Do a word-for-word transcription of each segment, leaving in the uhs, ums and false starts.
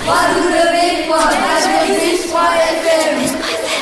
w point quatre-vingt-dix point f m.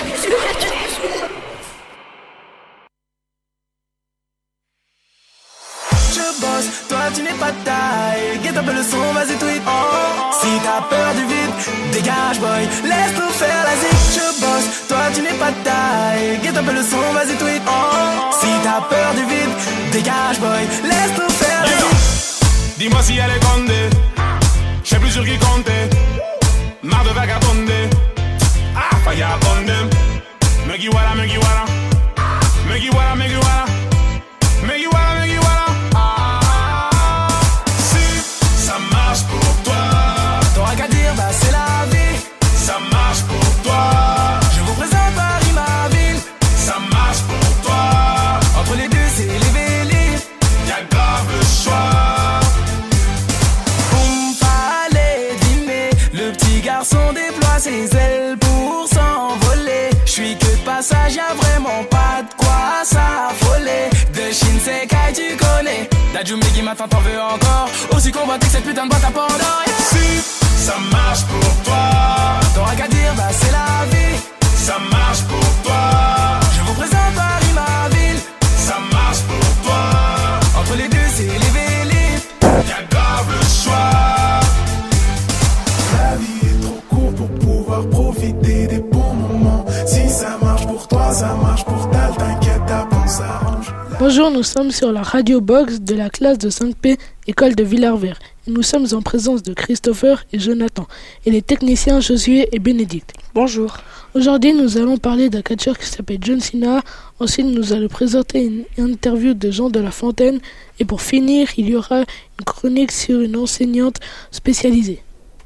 Je bosse, toi tu n'es pas de taille. Guette un peu le son, vas-y tweet. Si t'as peur du vide, dégage boy, laisse nous faire la zik. Je bosse, toi tu n'es pas de taille. Guette un peu le son, vas-y tweet. Si t'as peur du vide, dégage boy, laisse nous faire la zik. Dis-moi si elle est condée, je sais plus sur qui compter. Marre de vagabonder, ah, falla condem. Me guiwara, me guiwara, me guiwara, me guiwara, me guiwara, me guiwara. Ah, si ça marche pour toi, t'auras qu'à dire bah c'est la vie. Ça marche pour toi, je vous présente Paris ma ville. ça marche pour toi. Entre les deux c'est les Vélis. Y'a grave le choix. Boum, fallait dîner. Le petit garçon déploie ses ailes pour s'envoler. J'suis que de passage, y'a vraiment pas de quoi s'affoler. De Shinsekai tu connais, Dajumegi maintenant t'en veux encore. Aussi convoité que cette putain de boîte à Pandore. Si ça marche pour toi, t'auras qu'à dire bah c'est la vie. ça marche pour toi. Je vous présente Paris ma ville. Ça marche pour toi. Entre les deux c'est les Vélis. Y'a grave le choix. La vie est trop courte pour pouvoir profiter des bons moments. Si ça marche pour toi, ça marche pour Tal. T'inquiète, on s'arrange. Bonjour, nous sommes sur la radio box de la classe de cinq P, école de Villarvert. Et nous sommes en présence de Christopher et Jonathan, et les techniciens Josué et Bénédicte. Bonjour. Aujourd'hui, nous allons parler d'un catcheur qui s'appelle John Cena. Ensuite, nous allons présenter une interview de Jean de La Fontaine. Et pour finir, il y aura une chronique sur une enseignante spécialisée.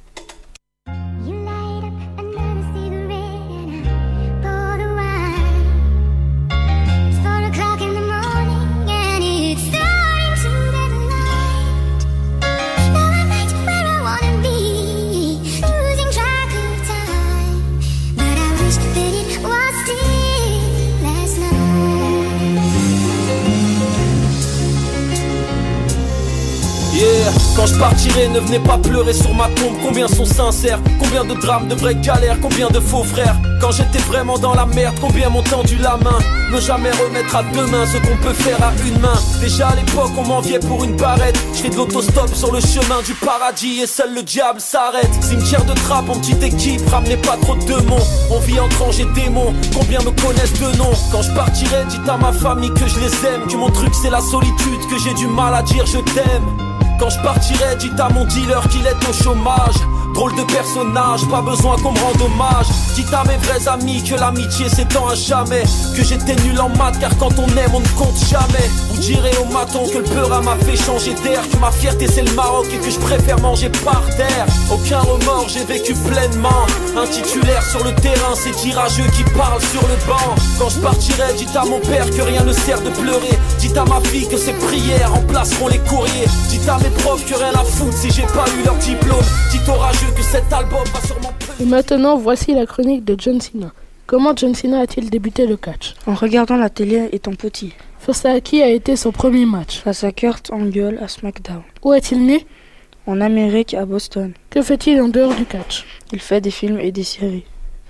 Yeah. Quand je partirai, ne venez pas pleurer sur ma tombe. Combien sont sincères, combien de drames, de vraies galères, combien de faux frères. Quand j'étais vraiment dans la merde, combien m'ont tendu la main. Ne jamais remettre à deux mains ce qu'on peut faire à une main. Déjà à l'époque on m'enviait pour une barrette. Je fais de l'autostop sur le chemin du paradis et seul le diable s'arrête. Cimetière de trappe en petite équipe, ramenez pas trop de démons. On vit entre anges et démons, combien me connaissent de nom. Quand je partirai, dites à ma famille que je les aime, que mon truc c'est la solitude, que j'ai du mal à dire je t'aime. Quand je partirai, dites à mon dealer qu'il est au chômage. Drôle de personnage, pas besoin qu'on me rende hommage. Dites à mes vrais amis que l'amitié s'étend à jamais. Que j'étais nul en maths car quand on aime on ne compte jamais. Vous direz au maton que le peur m'a fait changer d'air. Que ma fierté c'est le Maroc et que je préfère manger par terre. Aucun remords, j'ai vécu pleinement. Un titulaire sur le terrain, c'est tirageux qui parle sur le banc. Quand je partirai, dites à mon père que rien ne sert de pleurer. Dites à ma fille que ses prières remplaceront les courriers. Dites à mes profs que rien à foutre si j'ai pas eu leur diplôme. Dites orageux que cet album va sûrement... Et maintenant, voici la chronique de John Cena. Comment John Cena a-t-il débuté le catch? En regardant la télé étant petit. Face à qui a été son premier match? Face à Kurt Angle à SmackDown. Où est-il né? En Amérique, à Boston. Que fait-il en dehors du catch? Il fait des films et des séries.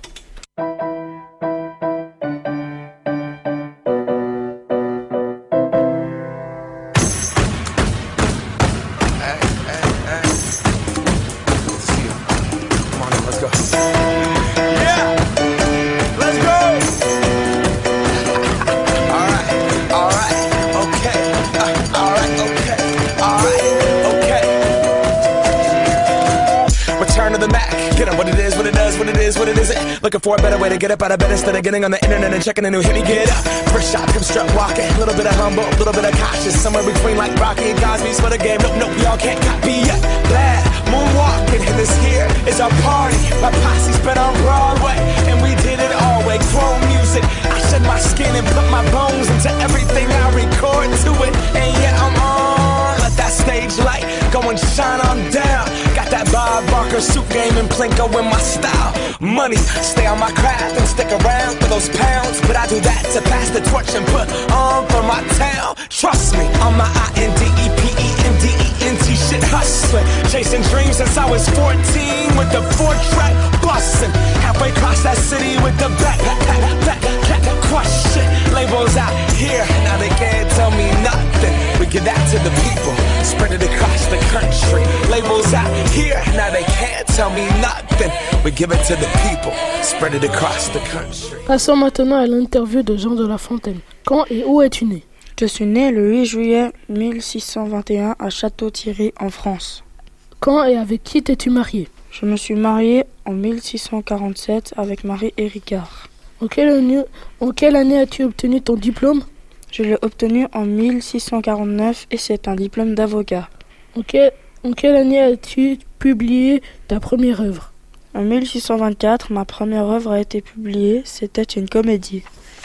Looking for a better way to get up out of bed instead of getting on the internet and checking a new hit. Me get up, first shot, come strut walking. A little bit of humble, a little bit of cautious. Somewhere between like Rocky and Cosby's for the game. Nope, nope, y'all can't copy yet. Glad moonwalking, and this here is our party. My posse's been on Broadway, and we did it all way. Chrome music, I shed my skin and put my bones into everything I record to it. And yeah, I'm on. Let that stage light go and shine on down. Got that Bob Barker suit game and Plinko in my style. Money, stay on my craft and stick around for those pounds. But I do that to pass the torch and put on for my town. Trust me, on my I N D E P E N D E N T shit hustling. Chasing dreams since I was fourteen with the four-track bustin'. Halfway across that city with the back, back, back, back, back, question. Labels out here, now they can't tell me nothing. We give that to the people, spread it across the country. Labels out here, now they can't tell me nothing. We give it to the people, spread it across the country. Passons maintenant à l'interview de Jean de La Fontaine. Quand et où es-tu né? Je suis né le huit juillet mille six cent vingt et un à Château-Thierry en France. Quand et avec qui t'es-tu marié? Je me suis marié en mille six cent quarante-sept avec Marie Héricard. En quelle année, en quelle année as-tu obtenu ton diplôme? Je l'ai obtenu en mille six cent quarante-neuf et c'est un diplôme d'avocat. En, quel, en quelle année as-tu publié ta première œuvre? En mille six cent vingt-quatre, ma première œuvre a été publiée, c'était une comédie.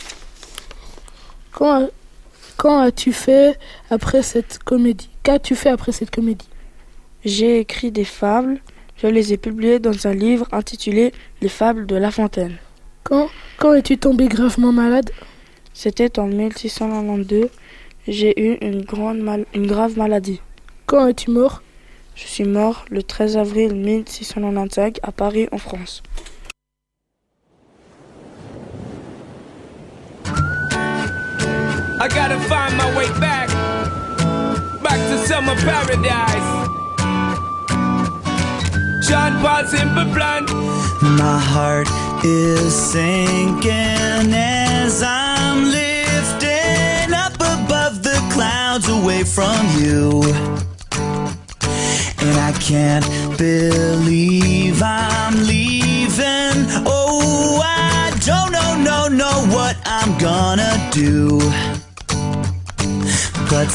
Quand, quand as-tu fait après cette comédie? Qu'as-tu fait après cette comédie? J'ai écrit des fables, je les ai publiées dans un livre intitulé Les fables de La Fontaine. Quand, quand es-tu tombé gravement malade? C'était en mille six cent quatre-vingt-douze, j'ai eu une, grande mal- une grave maladie. Quand es-tu mort? Je suis mort le treize avril mille six cent quatre-vingt-quinze à Paris, en France. I gotta find my way back, back to summer paradise. John Paul Simple Plan. My heart is sinking as I'm lifting up above the clouds away from you. And I can't believe I'm leaving. Oh, I don't know, no, know what I'm gonna do. But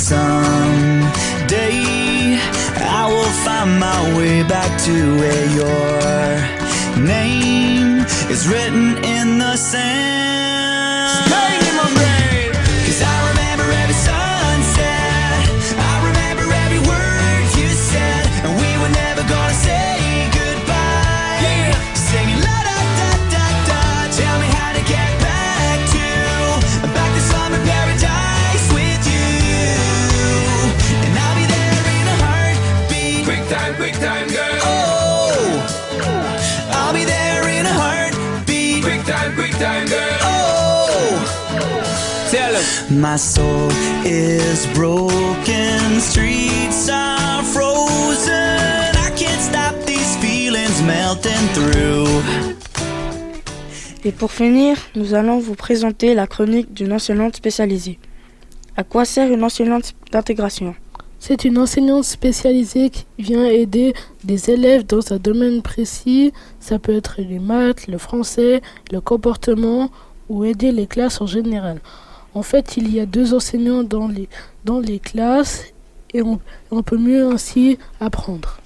someday I will find my way back to where your name is written in the sand. Pain in my brain. 'Cause I remember every sunset, I remember every word you said, and we were never gonna say goodbye. Yeah. Singing la da da da da. Tell me how to get back to, back to summer paradise with you. And I'll be there in a heartbeat. Quick time, quick time, girl. Oh, I'll be there in a heartbeat. Quick time, quick time, girl. Oh, Tell him. my soul is broken, streets are frozen. I can't stop these feelings melting through. Et pour finir, nous allons vous présenter la chronique d'une enseignante spécialisée. À quoi sert une enseignante d'intégration? C'est une enseignante spécialisée qui vient aider des élèves dans un domaine précis. Ça peut être les maths, le français, le comportement ou aider les classes en général. En fait, il y a deux enseignants dans les, dans les classes et on, on peut mieux ainsi apprendre.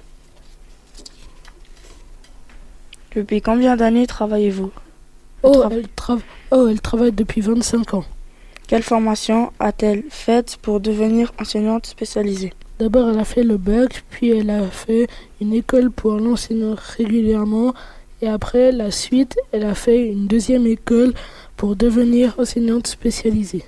Depuis combien d'années travaillez-vous? Oh, elle, tra- oh, elle travaille depuis vingt-cinq ans. Quelle formation a-t-elle faite pour devenir enseignante spécialisée? D'abord, elle a fait le bac, puis elle a fait une école pour l'enseigner régulièrement. Et après, la suite, elle a fait une deuxième école pour devenir enseignante spécialisée.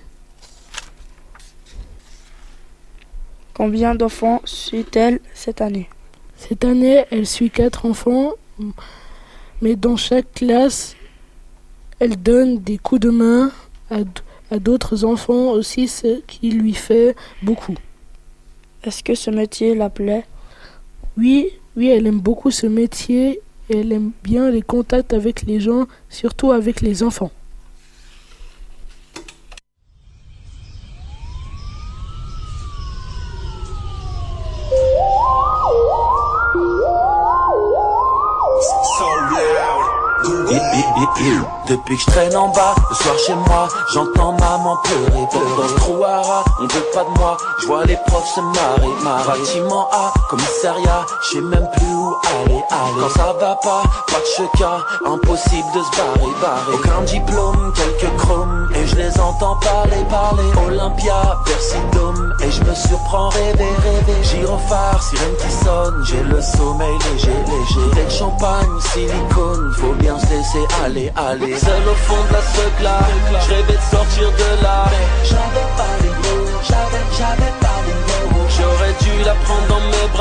Combien d'enfants suit-elle cette année? Cette année, elle suit quatre enfants, mais dans chaque classe, elle donne des coups de main à, à d'autres enfants aussi, ce qui lui fait beaucoup. Est-ce que ce métier la plaît? Oui, oui, elle aime beaucoup ce métier et elle aime bien les contacts avec les gens, surtout avec les enfants. Depuis que je traîne en bas, le soir chez moi, j'entends maman pleurer. Dans le trou à rats, on veut pas de moi, je vois les profs se marrer, marrer. Bâtiment A, commissariat, je sais même plus où aller, aller. Quand ça va pas, pas de checun, impossible de se barrer, barrer. Aucun diplôme, quelques chromes, et je les entends parler, parler. Olympia, Bercy Dôme, et je me surprends rêver, rêver. Gyrophare, sirène qui sonne, j'ai le sommeil léger, léger. Avec champagne ou silicone, faut bien se laisser aller, aller. Seul au fond de la seugla, je rêvais de sortir de là. Mais j'avais pas les mots, j'avais, j'avais pas les mots. J'aurais dû la prendre dans mes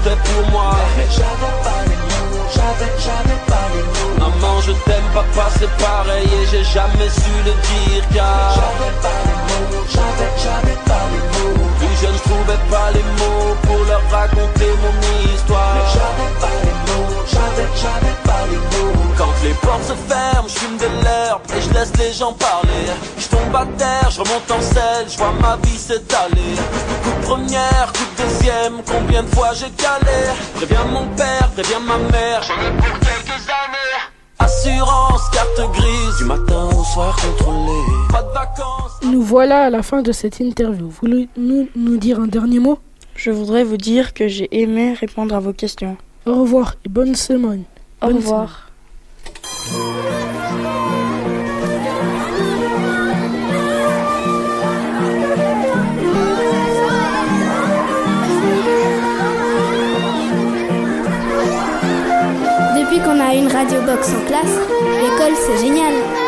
fait pour moi. Mais j'avais pas les mots, j'avais, j'avais pas les mots. Maman je t'aime, papa c'est pareil et j'ai jamais su le dire car j'avais pas les mots, j'avais, j'avais pas les mots. Plus jeune je trouvais pas les mots pour leur raconter mon histoire. Mais j'avais pas les mots, j'avais, j'avais pas les mots. Quand les portes se ferment, je fume de l'herbe et je laisse les gens parler. Je tombe à terre, je remonte en selle, je vois ma vie s'étaler. Coup de première, coup de deuxième, combien de fois j'ai calé. Préviens mon père, préviens ma mère, j'en ai pour quelques années. Assurance, carte grise, du matin au soir contrôlé. Pas de vacances. Nous voilà à la fin de cette interview. Voulez-vous nous dire un dernier mot? Je voudrais vous dire que j'ai aimé répondre à vos questions. Au revoir et bonne semaine. Au Bonne revoir. semaine. Depuis qu'on a une radio box en classe, l'école c'est génial.